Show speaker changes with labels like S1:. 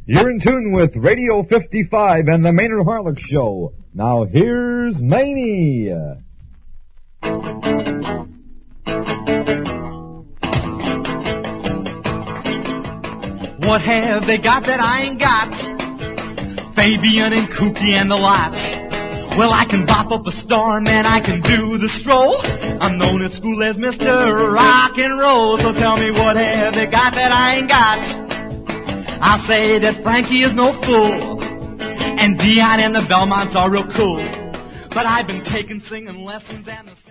S1: You're in tune with Radio 55 and the Maynard Harlock Show. Now here's Maney.
S2: What have they got that I ain't got? Fabian and Kooky and the lot. Well, I can bop up a storm and I can do the stroll. I'm known at school as Mr. Rock and Roll. So tell me, what have they got that I ain't got? I'll say that Frankie is no fool, and Dion and the Belmonts are real cool. But I've been taking singing lessons and the